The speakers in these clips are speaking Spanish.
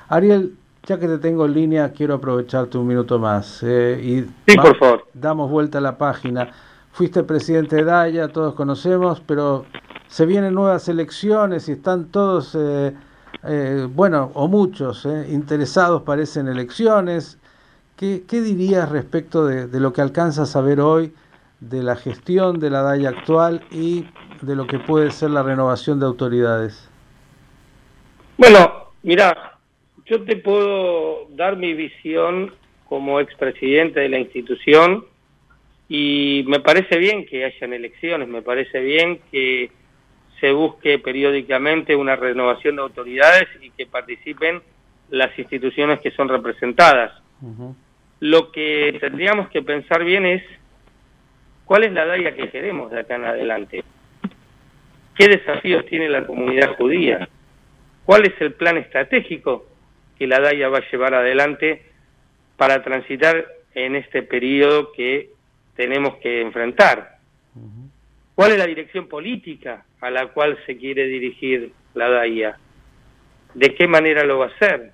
Ariel, ya que te tengo en línea, quiero aprovecharte un minuto más. Sí, por favor. Damos vuelta a la página. Fuiste presidente de Daya, todos conocemos, pero se vienen nuevas elecciones y están todos, bueno, o muchos, interesados parecen en elecciones. ¿Qué dirías respecto de lo que alcanzas a ver hoy, de la gestión de la Daya actual y de lo que puede ser la renovación de autoridades? Bueno, mira, yo te puedo dar mi visión como expresidente de la institución y me parece bien que hayan elecciones, me parece bien que se busque periódicamente una renovación de autoridades y que participen las instituciones que son representadas. Uh-huh. Lo que tendríamos que pensar bien es cuál es la Daya que queremos de acá en adelante, qué desafíos tiene la comunidad judía, cuál es el plan estratégico que la Daya va a llevar adelante para transitar en este periodo que tenemos que enfrentar. ¿Cuál es la dirección política a la cual se quiere dirigir la Daya? ¿De qué manera lo va a hacer?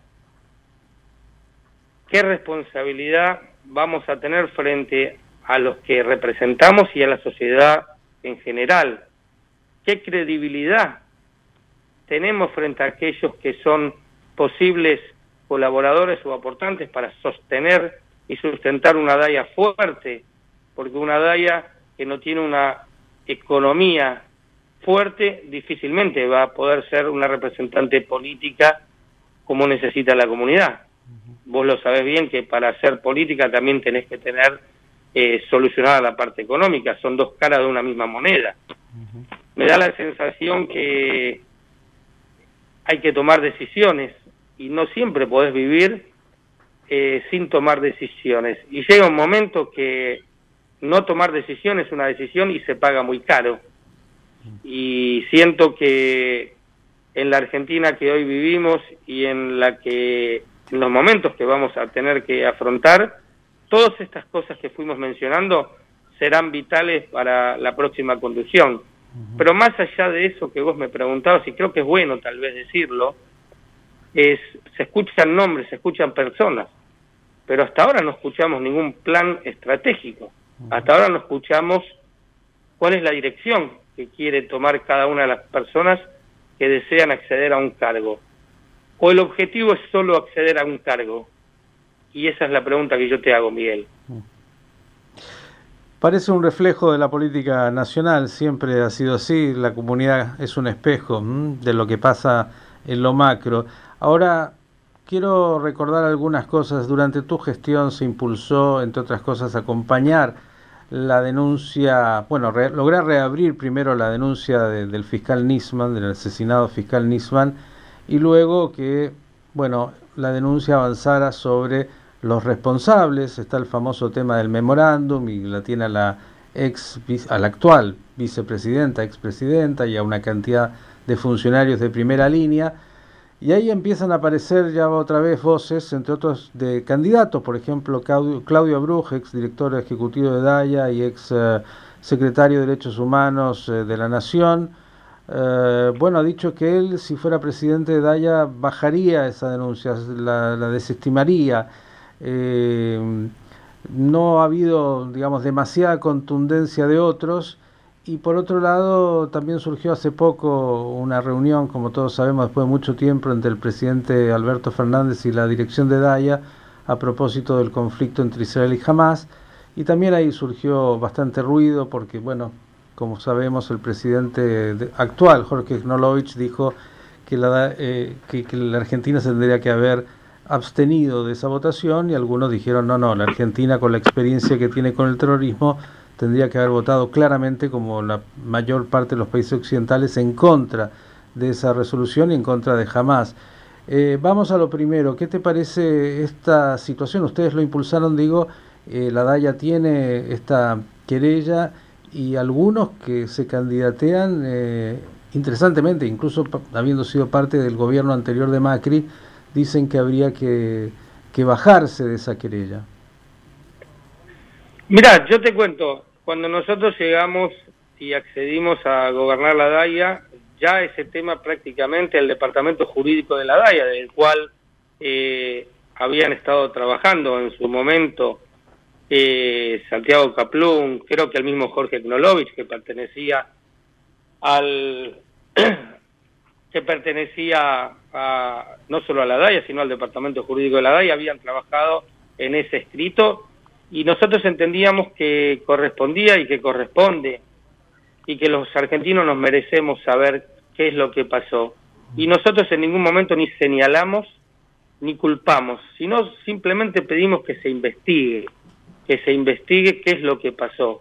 ¿Qué responsabilidad vamos a tener frente a los que representamos y a la sociedad en general? ¿Qué credibilidad tenemos frente a aquellos que son posibles colaboradores o aportantes para sostener y sustentar una Daya fuerte? Porque una Daya que no tiene una economía fuerte difícilmente va a poder ser una representante política como necesita la comunidad. Vos lo sabés bien que para hacer política también tenés que tener solucionada la parte económica, son dos caras de una misma moneda. Me da la sensación que hay que tomar decisiones y no siempre podés vivir sin tomar decisiones. Y llega un momento que no tomar decisiones es una decisión y se paga muy caro. Y siento que en la Argentina que hoy vivimos y en los momentos que vamos a tener que afrontar, todas estas cosas que fuimos mencionando serán vitales para la próxima conducción. Pero más allá de eso que vos me preguntabas, y creo que es bueno tal vez decirlo, se escuchan nombres, se escuchan personas, pero hasta ahora no escuchamos ningún plan estratégico, hasta ahora no escuchamos cuál es la dirección que quiere tomar cada una de las personas que desean acceder a un cargo. ¿O el objetivo es solo acceder a un cargo? Y esa es la pregunta que yo te hago, Miguel. Parece un reflejo de la política nacional, siempre ha sido así, la comunidad es un espejo de lo que pasa en lo macro. Ahora, quiero recordar algunas cosas. Durante tu gestión se impulsó, entre otras cosas, acompañar la denuncia, bueno, lograr reabrir primero la denuncia del fiscal Nisman, del asesinado fiscal Nisman, y luego que, bueno, la denuncia avanzara sobre los responsables. Está el famoso tema del memorándum y la tiene a la actual vicepresidenta, expresidenta y a una cantidad de funcionarios de primera línea. Y ahí empiezan a aparecer ya otra vez voces, entre otros de candidatos, por ejemplo, Claudio Abruz, ex director ejecutivo de Daya y ex secretario de Derechos Humanos de la Nación. Bueno, ha dicho que él, si fuera presidente de Daya, bajaría esa denuncia, la desestimaría. No ha habido, digamos, demasiada contundencia de otros. Y por otro lado, también surgió hace poco una reunión, como todos sabemos, después de mucho tiempo, entre el presidente Alberto Fernández y la dirección de Daya a propósito del conflicto entre Israel y Hamás. Y también ahí surgió bastante ruido porque, bueno, como sabemos, el presidente actual, Jorge Knollovich, dijo que la Argentina se tendría que haber abstenido de esa votación, y algunos dijeron no, la Argentina, con la experiencia que tiene con el terrorismo, tendría que haber votado claramente, como la mayor parte de los países occidentales, en contra de esa resolución y en contra de Hamás. Vamos a lo primero, ¿qué te parece esta situación? Ustedes lo impulsaron, digo, la Daya tiene esta querella y algunos que se candidatean, interesantemente, incluso habiendo sido parte del gobierno anterior de Macri, dicen que habría que bajarse de esa querella. Mirá, yo te cuento, cuando nosotros llegamos y accedimos a gobernar la Daya, ya ese tema prácticamente el departamento jurídico de la Daya, del cual habían estado trabajando en su momento Santiago Kaplún, creo que el mismo Jorge Knolovich, que pertenecía no solo a la DAIA, sino al Departamento Jurídico de la DAIA, habían trabajado en ese escrito, y nosotros entendíamos que correspondía y que corresponde, y que los argentinos nos merecemos saber qué es lo que pasó. Y nosotros en ningún momento ni señalamos ni culpamos, sino simplemente pedimos que se investigue qué es lo que pasó.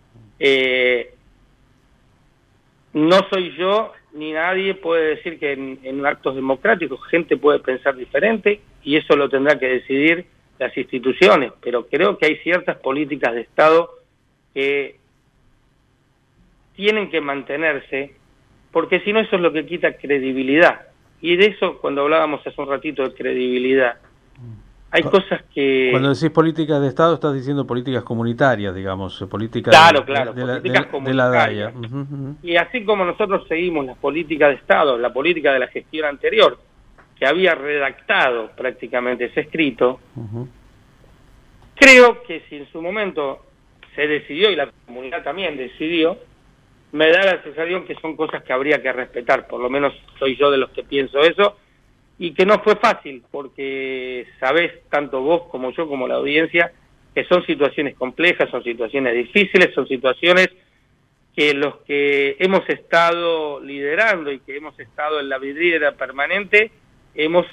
No soy yo ni nadie puede decir que en actos democráticos gente puede pensar diferente, y eso lo tendrá que decidir las instituciones, pero creo que hay ciertas políticas de Estado que tienen que mantenerse, porque si no eso es lo que quita credibilidad. Y de eso, cuando hablábamos hace un ratito de credibilidad, hay cosas que... Cuando decís políticas de Estado, estás diciendo políticas comunitarias, digamos, políticas políticas comunitarias. De la DAIA. Y así como nosotros seguimos las políticas de Estado, la política de la gestión anterior, que había redactado prácticamente ese escrito, creo que si en su momento se decidió, y la comunidad también decidió, me da la sensación que son cosas que habría que respetar, por lo menos soy yo de los que pienso eso, y que no fue fácil, porque sabés, tanto vos como yo, como la audiencia, que son situaciones complejas, son situaciones difíciles, son situaciones que los que hemos estado liderando y que hemos estado en la vidriera permanente, hemos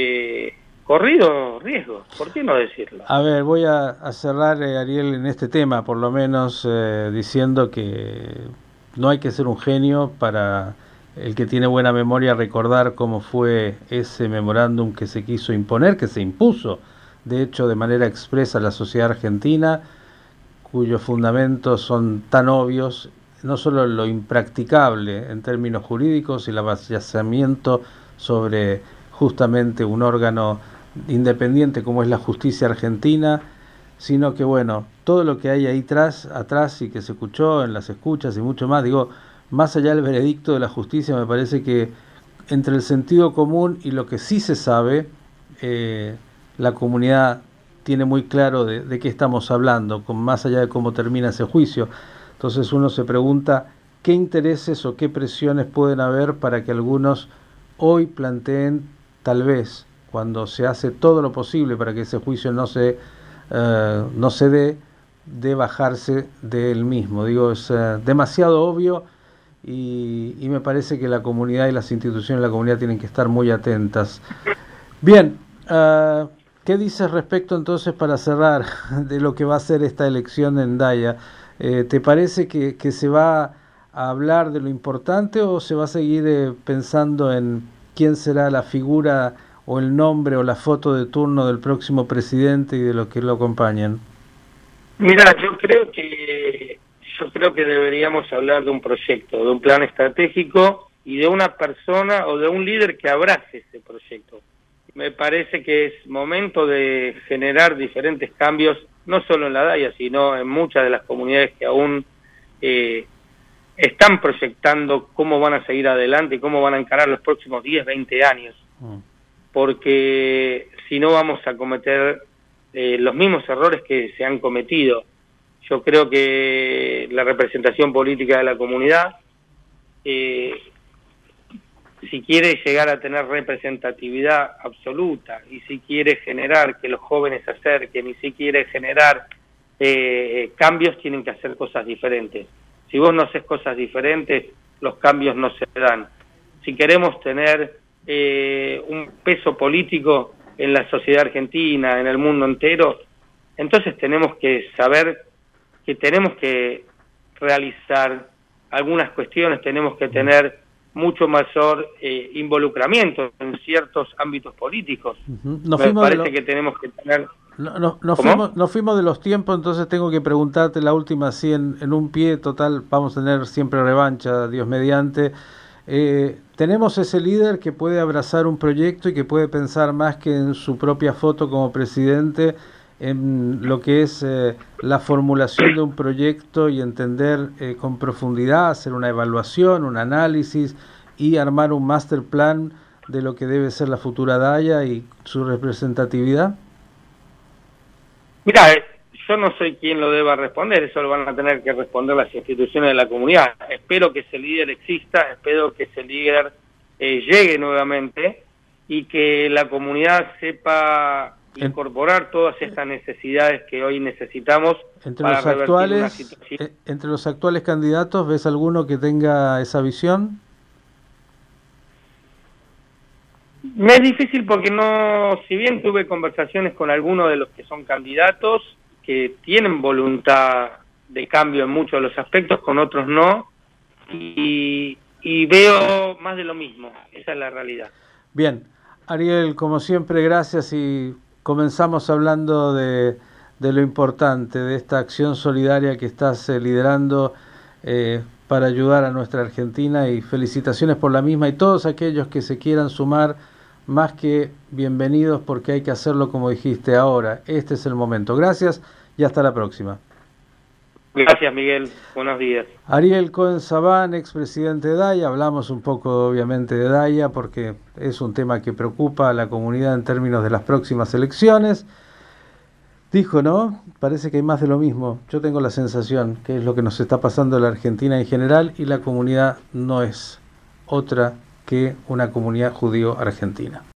corrido riesgos, ¿por qué no decirlo? A ver, voy a cerrar, Ariel, en este tema, por lo menos diciendo que no hay que ser un genio para el que tiene buena memoria recordar cómo fue ese memorándum que se quiso imponer, que se impuso, de hecho, de manera expresa a la sociedad argentina, cuyos fundamentos son tan obvios, no solo lo impracticable en términos jurídicos y el avasallamiento sobre justamente un órgano independiente como es la justicia argentina, sino que bueno, todo lo que hay ahí atrás y que se escuchó en las escuchas y mucho más, digo, más allá del veredicto de la justicia, me parece que entre el sentido común y lo que sí se sabe, la comunidad tiene muy claro de qué estamos hablando, más allá de cómo termina ese juicio. Entonces uno se pregunta qué intereses o qué presiones pueden haber para que algunos hoy planteen, tal vez, cuando se hace todo lo posible para que ese juicio no se dé, de bajarse del mismo. Digo, es demasiado obvio y me parece que la comunidad y las instituciones de la comunidad tienen que estar muy atentas. Bien, ¿qué dices respecto entonces, para cerrar, de lo que va a ser esta elección en DAIA? ¿Te parece que se va a hablar de lo importante o se va a seguir pensando en quién será la figura o el nombre o la foto de turno del próximo presidente y de los que lo acompañan? Mira, yo creo que deberíamos hablar de un proyecto, de un plan estratégico y de una persona o de un líder que abrace ese proyecto. Me parece que es momento de generar diferentes cambios, no solo en la DAIA, sino en muchas de las comunidades que aún están proyectando cómo van a seguir adelante y cómo van a encarar los próximos 10, 20 años. Porque si no vamos a cometer los mismos errores que se han cometido. Yo creo que la representación política de la comunidad, si quiere llegar a tener representatividad absoluta, y si quiere generar que los jóvenes se acerquen, y si quiere generar cambios, tienen que hacer cosas diferentes. Si vos no haces cosas diferentes, los cambios no se dan. Si queremos tener un peso político en la sociedad argentina, en el mundo entero, entonces tenemos que saber que tenemos que realizar algunas cuestiones, tenemos que tener mucho mayor involucramiento en ciertos ámbitos políticos. Me parece que tenemos que tener... Nos fuimos de los tiempos, entonces tengo que preguntarte la última, así en un pie. Total, vamos a tener siempre revancha, Dios mediante. Tenemos ese líder que puede abrazar un proyecto y que puede pensar más que en su propia foto como presidente, en lo que es la formulación de un proyecto y entender con profundidad, hacer una evaluación, un análisis y armar un master plan de lo que debe ser la futura DAIA y su representatividad? Mira, yo no soy quien lo deba responder, eso lo van a tener que responder las instituciones de la comunidad. Espero que ese líder exista, espero que ese líder llegue nuevamente y que la comunidad sepa incorporar todas estas necesidades que hoy necesitamos para revertir una situación. Entre los actuales candidatos, ¿ves alguno que tenga esa visión? Me es difícil porque no, si bien tuve conversaciones con algunos de los que son candidatos, que tienen voluntad de cambio en muchos de los aspectos, con otros no, y veo más de lo mismo, esa es la realidad. Bien, Ariel, como siempre, gracias, y comenzamos hablando de lo importante, de esta acción solidaria que estás liderando para ayudar a nuestra Argentina, y felicitaciones por la misma, y todos aquellos que se quieran sumar, más que bienvenidos, porque hay que hacerlo como dijiste ahora. Este es el momento. Gracias y hasta la próxima. Gracias, Miguel. Buenos días. Ariel Cohen-Sabán, expresidente de DAIA. Hablamos un poco, obviamente, de DAIA porque es un tema que preocupa a la comunidad en términos de las próximas elecciones. Dijo, ¿no? Parece que hay más de lo mismo. Yo tengo la sensación que es lo que nos está pasando en la Argentina en general, y la comunidad no es otra que una comunidad judío-argentina.